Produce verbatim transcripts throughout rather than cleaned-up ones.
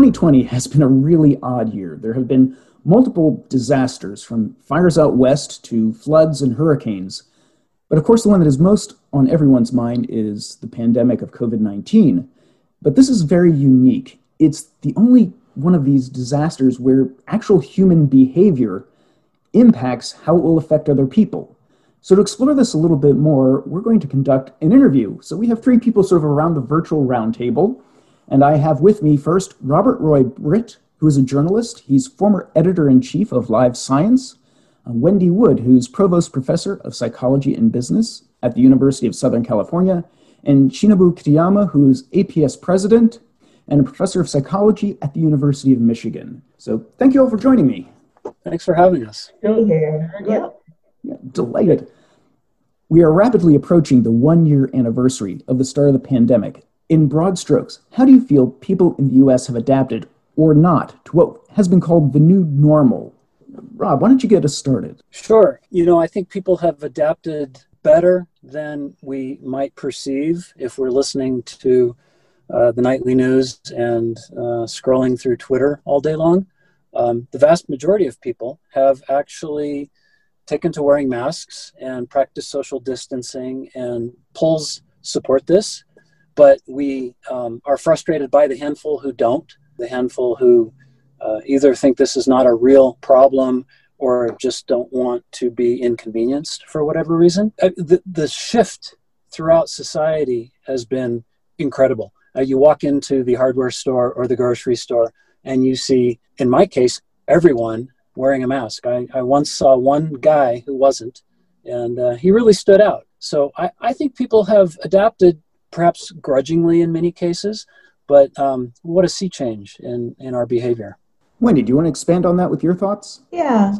twenty twenty has been a really odd year. There have been multiple disasters, from fires out west to floods and hurricanes. But of course, the one that is most on everyone's mind is the pandemic of covid nineteen. But this is very unique. It's the only one of these disasters where actual human behavior impacts how it will affect other people. So to explore this a little bit more, we're going to conduct an interview. So we have three people sort of around the virtual roundtable. And I have with me first Robert Roy Britt, who is a journalist. He's former editor-in-chief of Live Science. Uh, Wendy Wood, who's provost professor of psychology and business at the University of Southern California. And Shinobu Kitayama, who's A P S president and a professor of psychology at the University of Michigan. So thank you all for joining me. Thanks for having us. Be here. Yep. Yeah, delighted. We are rapidly approaching the one-year anniversary of the start of the pandemic. In broad strokes, how do you feel people in the U S have adapted or not to what has been called the new normal? Rob, why don't you get us started? Sure. You know, I think people have adapted better than we might perceive if we're listening to uh, the nightly news and uh, scrolling through Twitter all day long. Um, the vast majority of people have actually taken to wearing masks and practice social distancing, and polls support this. But we um, are frustrated by the handful who don't, the handful who uh, either think this is not a real problem or just don't want to be inconvenienced for whatever reason. Uh, the, the shift throughout society has been incredible. Uh, you walk into the hardware store or the grocery store and you see, in my case, everyone wearing a mask. I, I once saw one guy who wasn't, and uh, he really stood out. So I, I think people have adapted, perhaps grudgingly in many cases, but um, what a sea change in, in our behavior. Wendy, do you want to expand on that with your thoughts? Yeah.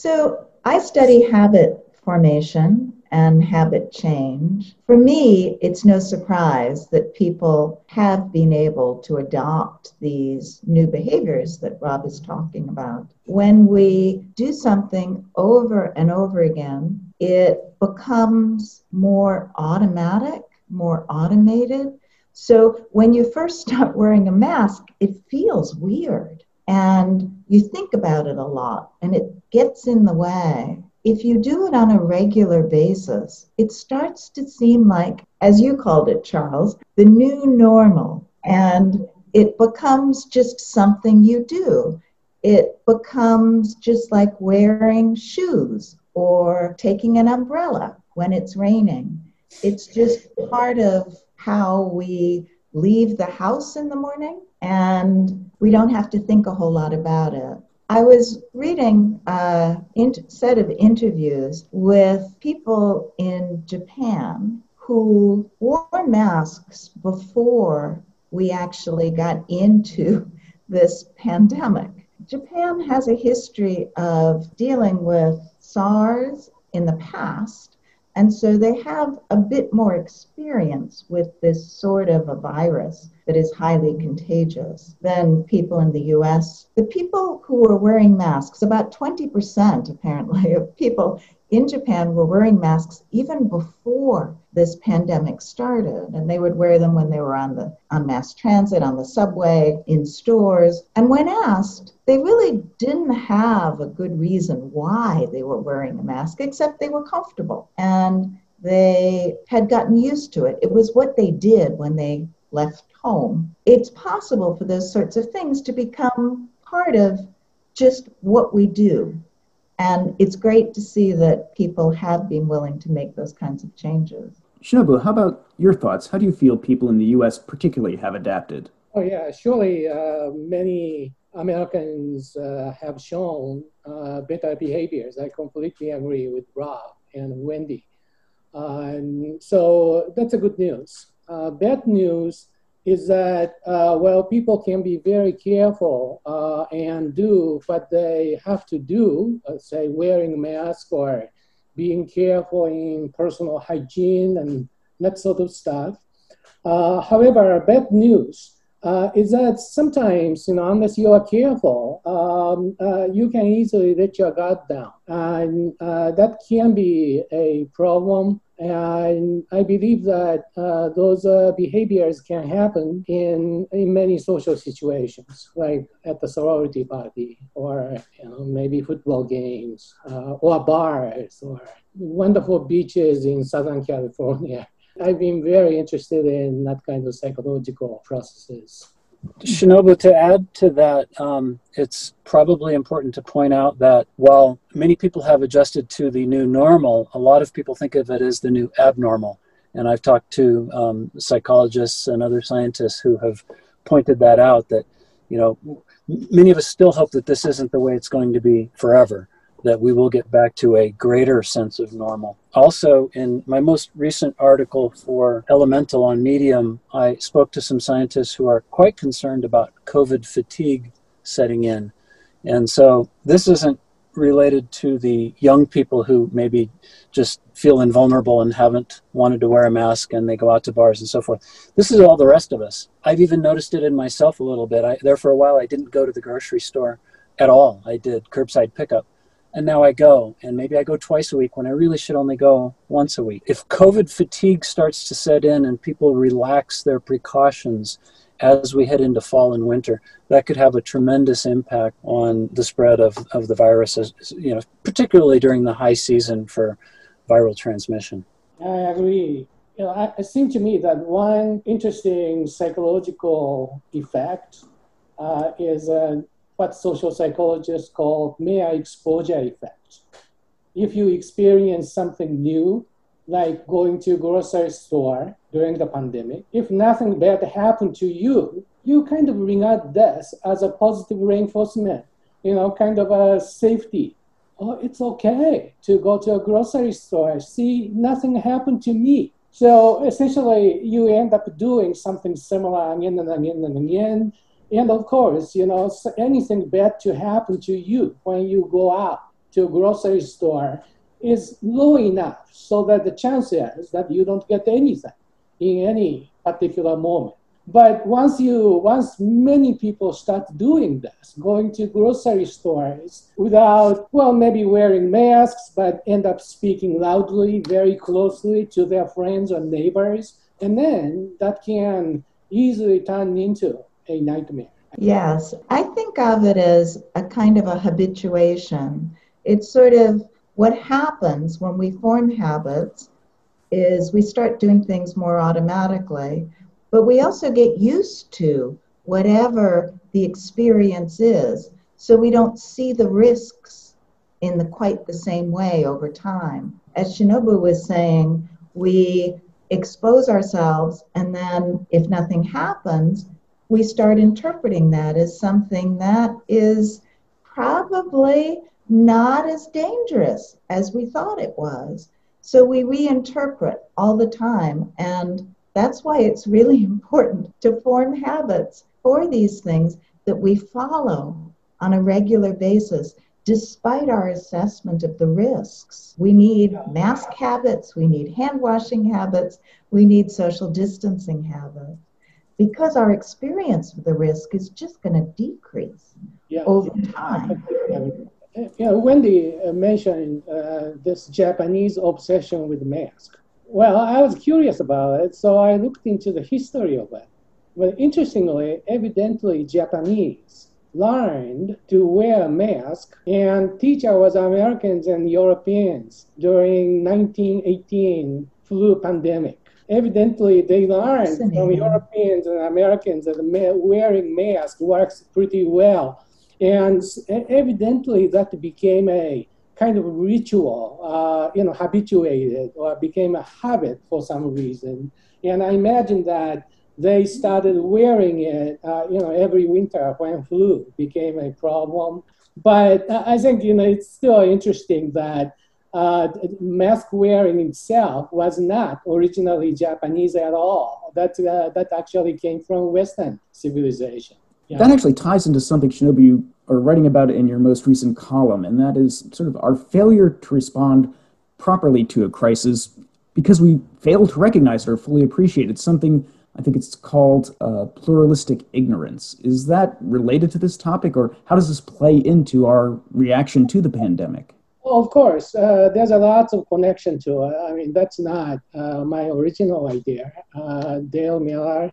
So I study habit formation and habit change. For me, it's no surprise that people have been able to adopt these new behaviors that Rob is talking about. When we do something over and over again, it becomes more automatic, more automated. So when you first start wearing a mask, it feels weird and you think about it a lot and it gets in the way. If you do it on a regular basis, it starts to seem like, as you called it, Charles, the new normal. And it becomes just something you do. It becomes just like wearing shoes or taking an umbrella when it's raining. It's just part of how we leave the house in the morning, and we don't have to think a whole lot about it. I was reading a int- set of interviews with people in Japan who wore masks before we actually got into this pandemic. Japan has a history of dealing with SARS in the past, and so they have a bit more experience with this sort of a virus that is highly contagious than people in the U S. The people who were wearing masks, about twenty percent apparently of people in Japan were wearing masks even before this pandemic started. And they would wear them when they were on the on mass transit, on the subway, in stores. And when asked, they really didn't have a good reason why they were wearing a mask, except they were comfortable and they had gotten used to it. It was what they did when they left home. It's possible for those sorts of things to become part of just what we do. And it's great to see that people have been willing to make those kinds of changes. Shinobu, how about your thoughts? How do you feel people in the U S particularly have adapted? Oh yeah, surely uh, many Americans uh, have shown uh, better behaviors. I completely agree with Rob and Wendy. Uh, and so that's a good news. Uh, bad news is that, uh, well, people can be very careful uh, and do what they have to do, uh, say wearing a mask or being careful in personal hygiene and that sort of stuff. Uh, however, bad news uh, is that sometimes, you know, unless you are careful, um, uh, you can easily let your guard down. And uh, that can be a problem And I believe that uh, those uh, behaviors can happen in, in many social situations, like at the sorority party, or you know, maybe football games, uh, or bars, or wonderful beaches in Southern California. I've been very interested in that kind of psychological processes. Shinobu, to add to that, um, it's probably important to point out that while many people have adjusted to the new normal, a lot of people think of it as the new abnormal. And I've talked to um, psychologists and other scientists who have pointed that out, that, you know, many of us still hope that this isn't the way it's going to be forever, that we will get back to a greater sense of normal. Also, in my most recent article for Elemental on Medium, I spoke to some scientists who are quite concerned about COVID fatigue setting in. And so this isn't related to the young people who maybe just feel invulnerable and haven't wanted to wear a mask and they go out to bars and so forth. This is all the rest of us. I've even noticed it in myself a little bit. I, there for a while, I didn't go to the grocery store at all. I did curbside pickup. And now I go, and maybe I go twice a week when I really should only go once a week. If COVID fatigue starts to set in and people relax their precautions as we head into fall and winter, that could have a tremendous impact on the spread of, of the virus, as, you know, particularly during the high season for viral transmission. I agree. You know, I, it seems to me that one interesting psychological effect uh, is uh, what social psychologists call mere exposure effect. If you experience something new, like going to a grocery store during the pandemic, if nothing bad happened to you, you kind of regard this as a positive reinforcement, you know, kind of a safety. Oh, it's okay to go to a grocery store. See, nothing happened to me. So essentially, you end up doing something similar again and again and again. And of course, you know, anything bad to happen to you when you go out to a grocery store is low enough so that the chance is that you don't get anything in any particular moment. But once you, once many people start doing this, going to grocery stores without, well, maybe wearing masks, but end up speaking loudly, very closely to their friends or neighbors, and then that can easily turn into a nightmare. Yes, I think of it as a kind of a habituation. It's sort of what happens when we form habits is we start doing things more automatically, but we also get used to whatever the experience is, so we don't see the risks in the quite the same way over time. As Shinobu was saying, we expose ourselves, and then if nothing happens, we start interpreting that as something that is probably not as dangerous as we thought it was. So we reinterpret all the time, and that's why it's really important to form habits for these things that we follow on a regular basis, despite our assessment of the risks. We need mask habits, we need hand washing habits, we need social distancing habits, because our experience of the risk is just going to decrease yeah. over time. Yeah, Wendy mentioned uh, this Japanese obsession with masks. Well, I was curious about it, so I looked into the history of it. But interestingly, evidently Japanese learned to wear a mask and teach our Americans and Europeans during nineteen eighteen flu pandemic. Evidently, they learned from Europeans and Americans that wearing masks works pretty well. And evidently, that became a kind of ritual, uh, you know, habituated or became a habit for some reason. And I imagine that they started wearing it, uh, you know, every winter when flu became a problem. But I think, you know, it's still interesting that uh, mask wearing itself was not originally Japanese at all. That, uh, that actually came from Western civilization. Yeah. That actually ties into something, Shinobu, you are writing about in your most recent column, and that is sort of our failure to respond properly to a crisis because we fail to recognize it or fully appreciate it. Something, I think it's called uh, pluralistic ignorance. Is that related to this topic, or how does this play into our reaction to the pandemic? Of course, uh, there's a lot of connection to it. I mean, that's not uh, my original idea. Uh, Dale Miller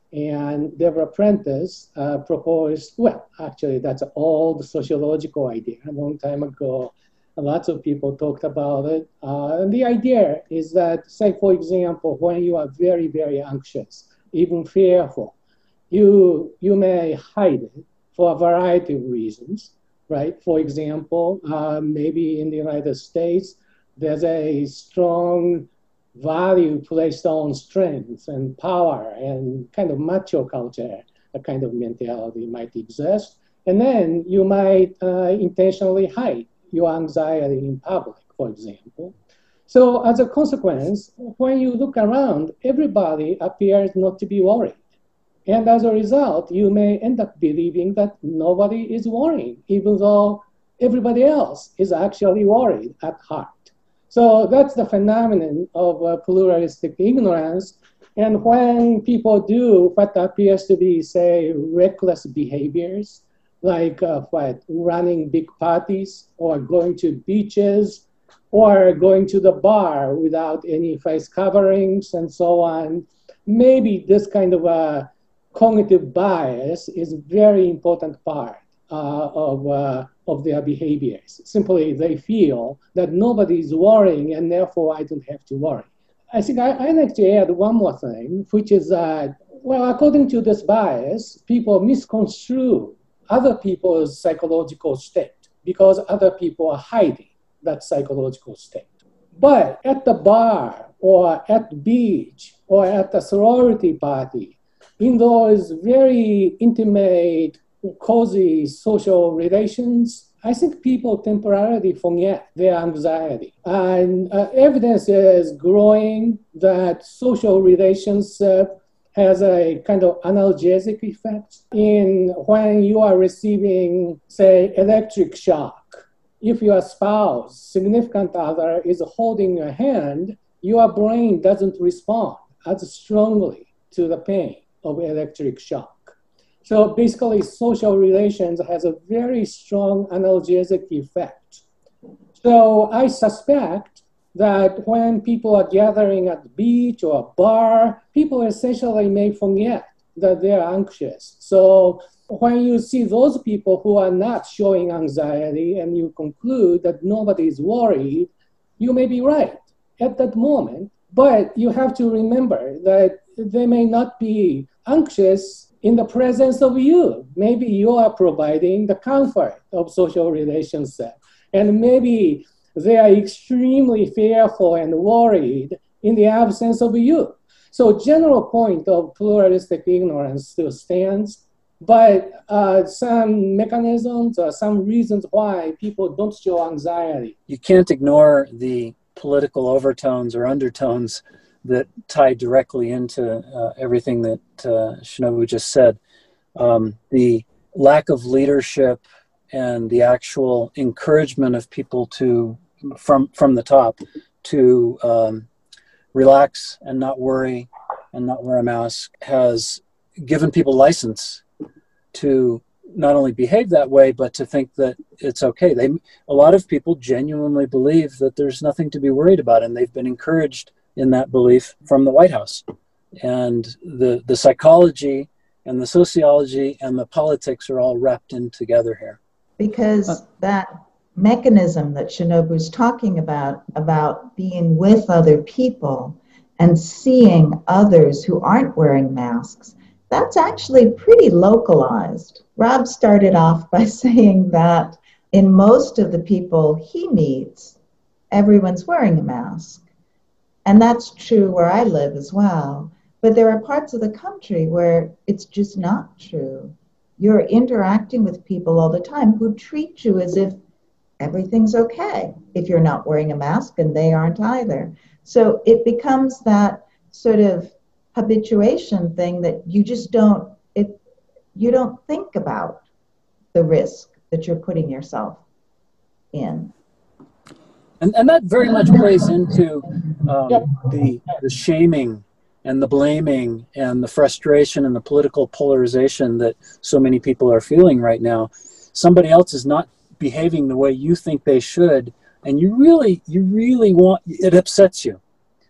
and Deborah Prentice uh, proposed, well, actually, that's an old sociological idea. A long time ago, lots of people talked about it. Uh, and the idea is that, say, for example, when you are very, very anxious, even fearful, you, you may hide it for a variety of reasons. Right? For example, uh, maybe in the United States, there's a strong value placed on strength and power and kind of macho culture, a kind of mentality might exist. And then you might uh, intentionally hide your anxiety in public, for example. So as a consequence, when you look around, everybody appears not to be worried. And as a result, you may end up believing that nobody is worrying, even though everybody else is actually worried at heart. So that's the phenomenon of uh, pluralistic ignorance. And when people do what appears to be, say, reckless behaviors, like uh, what, running big parties, or going to beaches, or going to the bar without any face coverings, and so on, maybe this kind of a cognitive bias is a very important part uh, of, uh, of their behaviors. Simply, they feel that nobody is worrying, and therefore I don't have to worry. I think I, I'd like to add one more thing, which is that, well, according to this bias, people misconstrue other people's psychological state because other people are hiding that psychological state. But at the bar, or at the beach, or at the sorority party, in those very intimate, cozy social relations, I think people temporarily forget their anxiety. And uh, evidence is growing that social relationship has a kind of analgesic effect in when you are receiving, say, electric shock. If your spouse, significant other, is holding your hand, your brain doesn't respond as strongly to the pain of electric shock. So basically, social relations has a very strong analgesic effect. So I suspect that when people are gathering at the beach or a bar, people essentially may forget that they're anxious. So when you see those people who are not showing anxiety and you conclude that nobody is worried, you may be right at that moment. But you have to remember that they may not be anxious in the presence of you. Maybe you are providing the comfort of social relationship. And maybe they are extremely fearful and worried in the absence of you. So general point of pluralistic ignorance still stands, but uh, some mechanisms or some reasons why people don't show anxiety. You can't ignore the political overtones or undertones that tie directly into uh, everything that uh, Shinobu just said. Um, the lack of leadership and the actual encouragement of people to, from, from the top, to um, relax and not worry and not wear a mask has given people license to not only behave that way, but to think that it's okay. They, a lot of people genuinely believe that there's nothing to be worried about, and they've been encouraged in that belief from the White House. And the, the psychology and the sociology and the politics are all wrapped in together here. Because that mechanism that Shinobu's talking about, about being with other people and seeing others who aren't wearing masks, that's actually pretty localized. Rob started off by saying that in most of the people he meets, everyone's wearing a mask. And that's true where I live as well. But there are parts of the country where it's just not true. You're interacting with people all the time who treat you as if everything's okay if you're not wearing a mask, and they aren't either. So it becomes that sort of habituation thing that you just don't, it, you don't think about the risk that you're putting yourself in. And, and that very much plays into um, yep. the, the shaming and the blaming and the frustration and the political polarization that so many people are feeling right now. Somebody else is not behaving the way you think they should. and you really, you really want, it upsets you.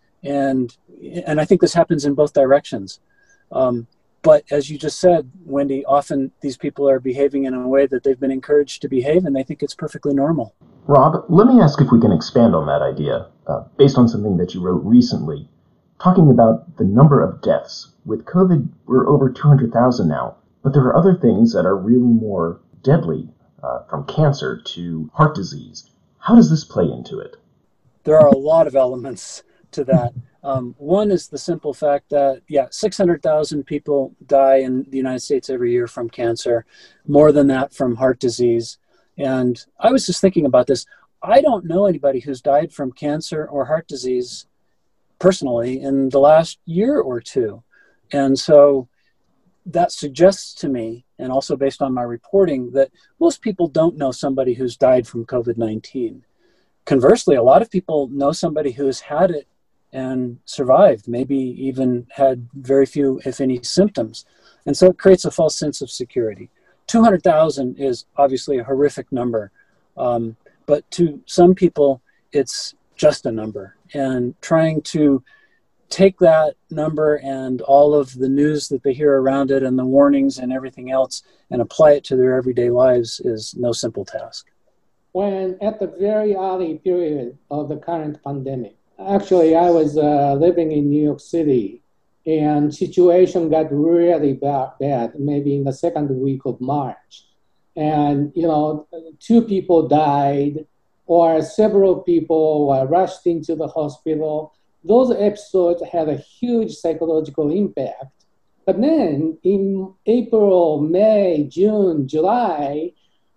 And, and I think this happens in both directions. Um, but as you just said, Wendy, often these people are behaving in a way that they've been encouraged to behave, and they think it's perfectly normal. Rob, let me ask if we can expand on that idea, uh, based on something that you wrote recently, talking about the number of deaths. With COVID, we're over two hundred thousand now, but there are other things that are really more deadly, uh, from cancer to heart disease. How does this play into it? There are a lot of elements to that. Um, one is the simple fact that, yeah, six hundred thousand people die in the United States every year from cancer, more than that from heart disease. And I was just thinking about this. I don't know anybody who's died from cancer or heart disease personally in the last year or two. And so that suggests to me, and also based on my reporting, that most people don't know somebody who's died from COVID nineteen. Conversely, a lot of people know somebody who's had it and survived, maybe even had very few, if any, symptoms. And so it creates a false sense of security. two hundred thousand is obviously a horrific number, um, but to some people, it's just a number. And trying to take that number and all of the news that they hear around it and the warnings and everything else and apply it to their everyday lives is no simple task. When at the very early period of the current pandemic, actually I was uh, living in New York City, and situation got really bad, bad, maybe in the second week of March. And, you know, two people died or several people were rushed into the hospital. Those episodes had a huge psychological impact. But then in April, May, June, July,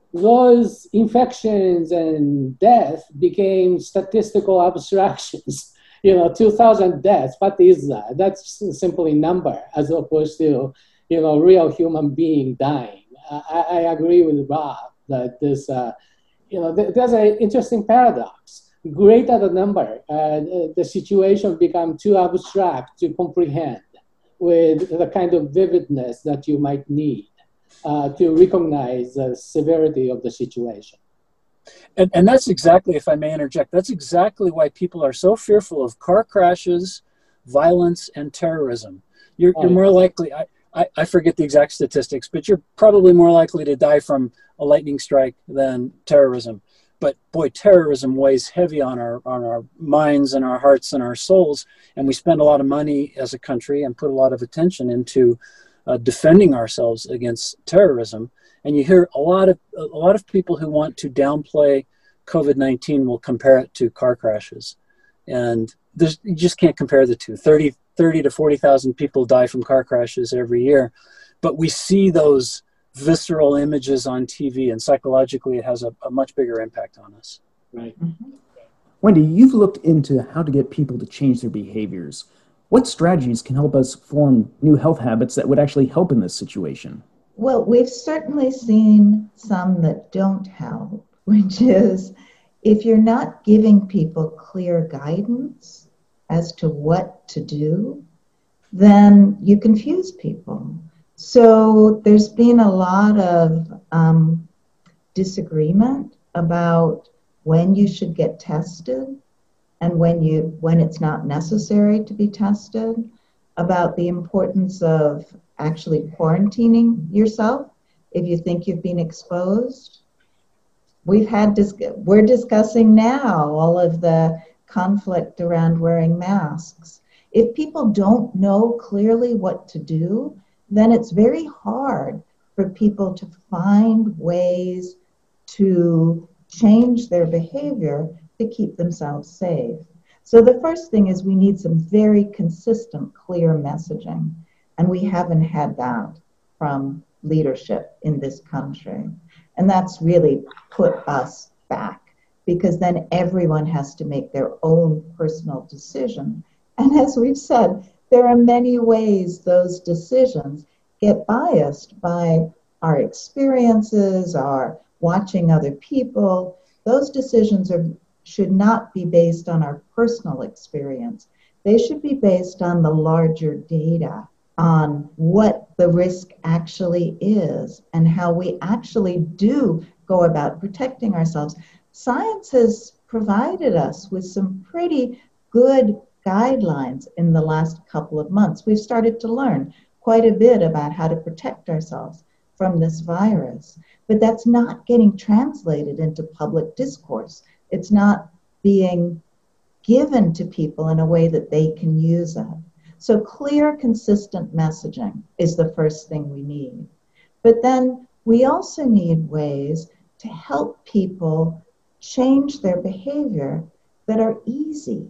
those infections and death became statistical abstractions. You know, two thousand deaths, what is that? That's simply number as opposed to, you know, real human being dying. I, I agree with Rob that this, uh, you know, th- there's an interesting paradox. Greater the number, uh, the situation becomes too abstract to comprehend with the kind of vividness that you might need uh, to recognize the severity of the situation. And, and that's exactly, if I may interject, that's exactly why people are so fearful of car crashes, violence, and terrorism. You're, you're more likely, I, I, I forget the exact statistics, but you're probably more likely to die from a lightning strike than terrorism. But boy, terrorism weighs heavy on our on our minds and our hearts and our souls, and we spend a lot of money as a country and put a lot of attention into uh, defending ourselves against terrorism. And you hear a lot of a lot of people who want to downplay COVID nineteen will compare it to car crashes, and there's, you just can't compare the two. thirty, thirty to forty thousand people die from car crashes every year, but we see those visceral images on T V, and psychologically it has a, a much bigger impact on us. Right. Mm-hmm. Wendy, you've looked into how to get people to change their behaviors. What strategies can help us form new health habits that would actually help in this situation? Well, we've certainly seen some that don't help, which is if you're not giving people clear guidance as to what to do, then you confuse people. So there's been a lot of um, disagreement about when you should get tested and when you when it's not necessary to be tested, about the importance of actually quarantining yourself if you think you've been exposed. We've had dis- we're discussing now all of the conflict around wearing masks. If people don't know clearly what to do, then it's very hard for people to find ways to change their behavior to keep themselves safe. So the first thing is we need some very consistent, clear messaging, and we haven't had that from leadership in this country. And that's really put us back, because then everyone has to make their own personal decision. And as we've said, there are many ways those decisions get biased by our experiences, our watching other people. Those decisions are, should not be based on our personal experience. They should be based on the larger data, on what the risk actually is and how we actually do go about protecting ourselves. Science has provided us with some pretty good guidelines in the last couple of months. We've started to learn quite a bit about how to protect ourselves from this virus, but that's not getting translated into public discourse. It's not being given to people in a way that they can use it. So clear, consistent messaging is the first thing we need. But then we also need ways to help people change their behavior that are easy.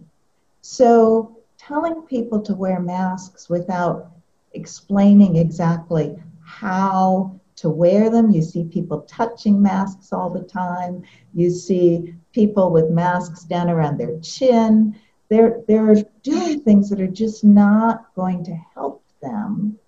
So telling people to wear masks without explaining exactly how to wear them. You see people touching masks all the time. You see people with masks down around their chin. They're, they're doing things that are just not going to help them.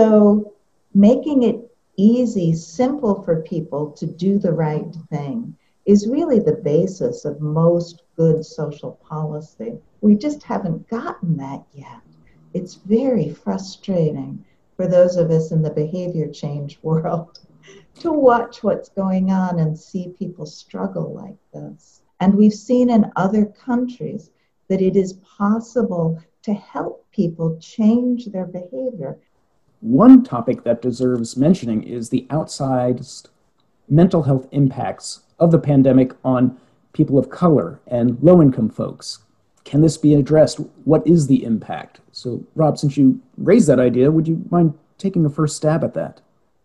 So making it easy, simple for people to do the right thing is really the basis of most good social policy. We just haven't gotten that yet. It's very frustrating for those of us in the behavior change world to watch what's going on and see people struggle like this. And we've seen in other countries that it is possible to help people change their behavior. One topic that deserves mentioning is the outsized mental health impacts of the pandemic on people of color and low-income folks. Can this be addressed? What is the impact? So, Rob, since you raised that idea, would you mind taking a first stab at that?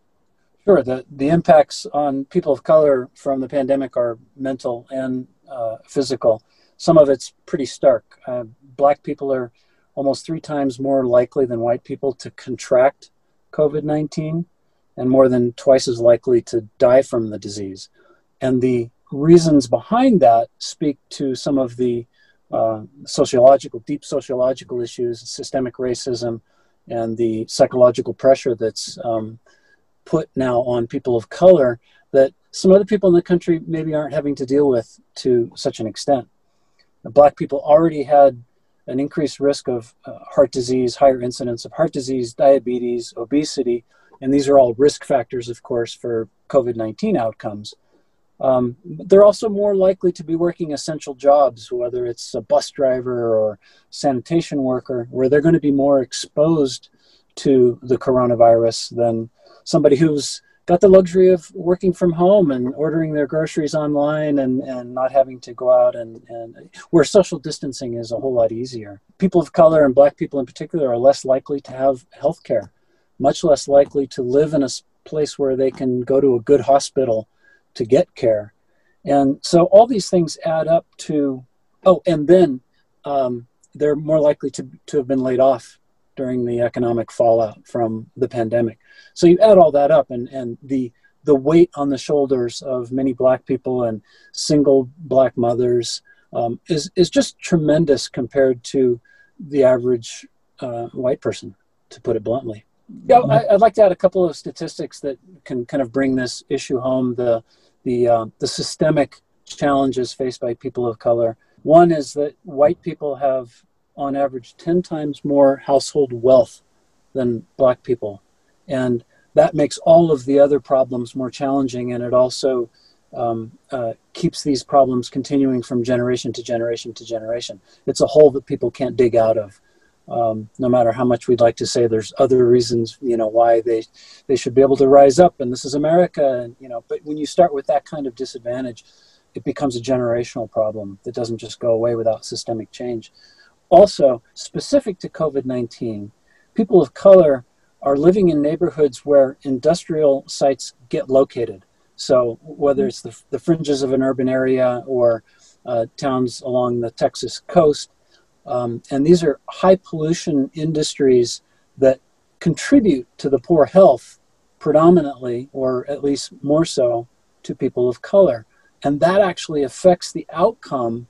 Sure. The, the impacts on people of color from the pandemic are mental and uh, physical. Some of it's pretty stark. Uh, Black people are almost three times more likely than white people to contract COVID nineteen and more than twice as likely to die from the disease. And the reasons behind that speak to some of the uh, sociological, deep sociological issues, systemic racism, and the psychological pressure that's um, put now on people of color that some other people in the country maybe aren't having to deal with to such an extent. The Black people already had an increased risk of uh, heart disease, higher incidence of heart disease, diabetes, obesity, and these are all risk factors, of course, for COVID nineteen outcomes. Um, they're also more likely to be working essential jobs, whether it's a bus driver or sanitation worker, where they're going to be more exposed to the coronavirus than somebody who's got the luxury of working from home and ordering their groceries online and, and not having to go out and, and where social distancing is a whole lot easier. People of color and Black people in particular are less likely to have health care, much less likely to live in a place where they can go to a good hospital to get care. And so all these things add up to, oh, and then um, they're more likely to, to have been laid off during the economic fallout from the pandemic. So you add all that up and, and the the weight on the shoulders of many Black people and single Black mothers um, is, is just tremendous compared to the average uh, white person, to put it bluntly. Yeah, I, I'd like to add a couple of statistics that can kind of bring this issue home, the, the, uh, the systemic challenges faced by people of color. One is that white people have on average ten times more household wealth than Black people. And that makes all of the other problems more challenging. And it also um, uh, keeps these problems continuing from generation to generation to generation. It's a hole that people can't dig out of. Um, no matter how much we'd like to say there's other reasons, you know, why they, they should be able to rise up and this is America, and, you know, but when you start with that kind of disadvantage, it becomes a generational problem that doesn't just go away without systemic change. Also, specific to COVID nineteen, people of color are living in neighborhoods where industrial sites get located. So whether it's the, the fringes of an urban area or uh, towns along the Texas coast, um, and these are high pollution industries that contribute to the poor health predominantly, or at least more so, to people of color. And that actually affects the outcome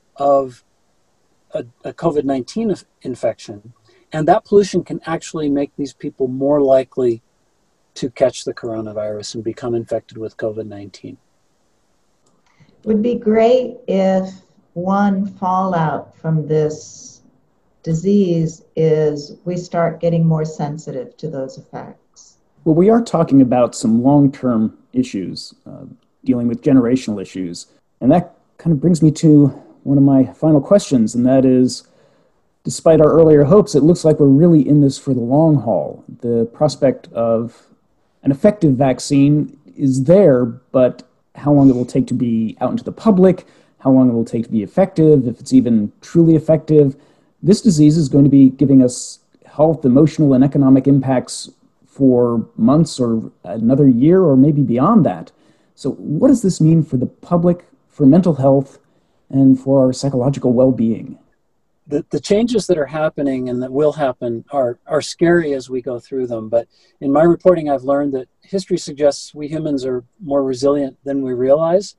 of a, a COVID nineteen infection. And that pollution can actually make these people more likely to catch the coronavirus and become infected with COVID nineteen. It would be great if one fallout from this disease is we start getting more sensitive to those effects. Well, we are talking about some long-term issues, uh, dealing with generational issues, and that kind of brings me to one of my final questions, and that is, despite our earlier hopes, it looks like we're really in this for the long haul. The prospect of an effective vaccine is there, but how long it will take to be out into the public, how long it will take to be effective, if it's even truly effective. This disease is going to be giving us health, emotional, and economic impacts for months or another year or maybe beyond that. So what does this mean for the public, for mental health, and for our psychological well-being? The, the changes that are happening and that will happen are, are scary as we go through them. But in my reporting, I've learned that history suggests we humans are more resilient than we realize.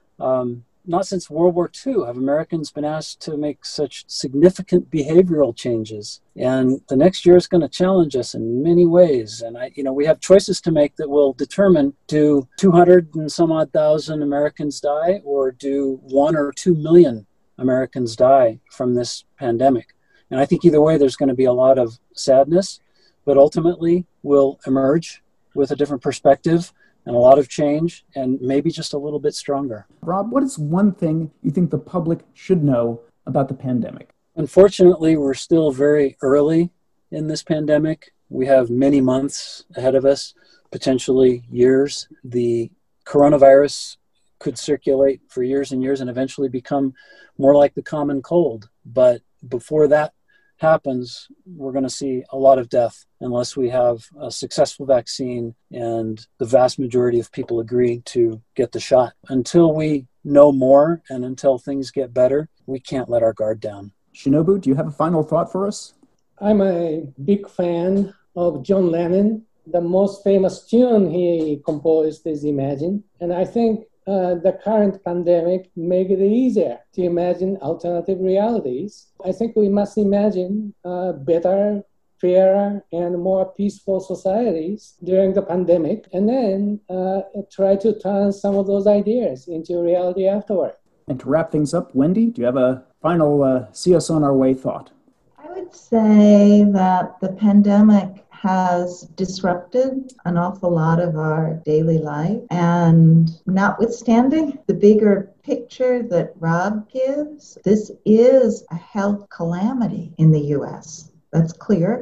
Um, not since World War Two have Americans been asked to make such significant behavioral changes. And the next year is going to challenge us in many ways. And I, you know, we have choices to make that will determine, do two hundred and some odd thousand Americans die, or do one or two million Americans die from this pandemic? And I think either way, there's going to be a lot of sadness, but ultimately we'll emerge with a different perspective and a lot of change, and maybe just a little bit stronger. Rob, what is one thing you think the public should know about the pandemic? Unfortunately, we're still very early in this pandemic. We have many months ahead of us, potentially years. The coronavirus could circulate for years and years and eventually become more like the common cold. But before that happens, we're going to see a lot of death unless we have a successful vaccine and the vast majority of people agree to get the shot. Until we know more and until things get better, we can't let our guard down. Shinobu, do you have a final thought for us? I'm a big fan of John Lennon. The most famous tune he composed is Imagine. And I think Uh, the current pandemic make it easier to imagine alternative realities. I think we must imagine uh, better, fairer, and more peaceful societies during the pandemic, and then uh, try to turn some of those ideas into reality afterward. And to wrap things up, Wendy, do you have a final uh, see us on our way thought? I would say that the pandemic has disrupted an awful lot of our daily life. And notwithstanding the bigger picture that Rob gives, this is a health calamity in the U S. That's clear.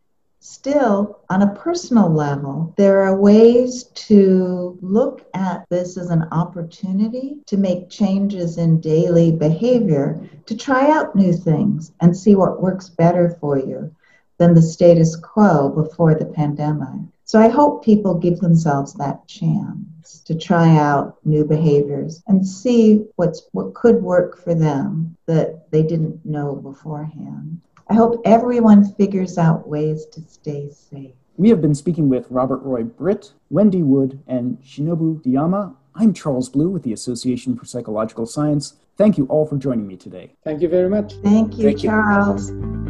Still, on a personal level, there are ways to look at this as an opportunity to make changes in daily behavior, to try out new things and see what works better for you than the status quo before the pandemic. So I hope people give themselves that chance to try out new behaviors and see what's what could work for them that they didn't know beforehand. I hope everyone figures out ways to stay safe. We have been speaking with Robert Roy Britt, Wendy Wood, and Shinobu Diyama. I'm Charles Blue with the Association for Psychological Science. Thank you all for joining me today. Thank you very much. Thank you, Thank you. Charles.